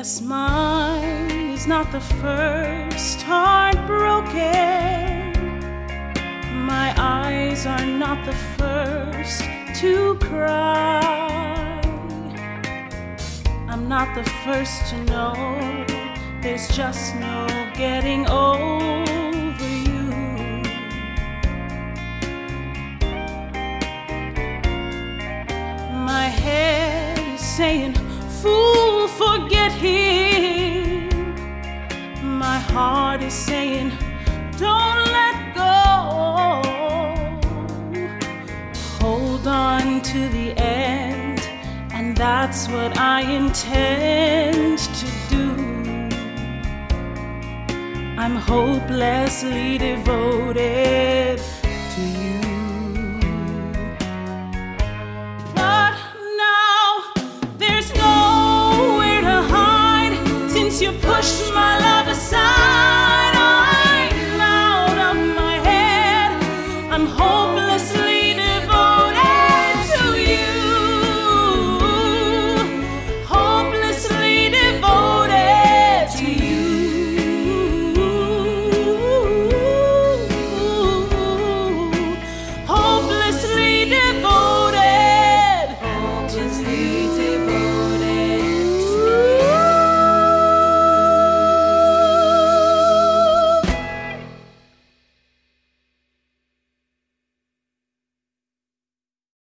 Yes, mine is not the first heart broken. My eyes are not the first to cry. I'm not the first to know there's just no getting over you. My head is saying, fool, forget him. My heart is saying, don't let go. Hold on to the end, and that's what I intend to do. I'm hopelessly devoted to you. But now there's nowhere to hide, since you pushed my love aside. I'm out of my head, I'm hopelessly devoted to you. Hopelessly devoted to you. Hopelessly devoted to you.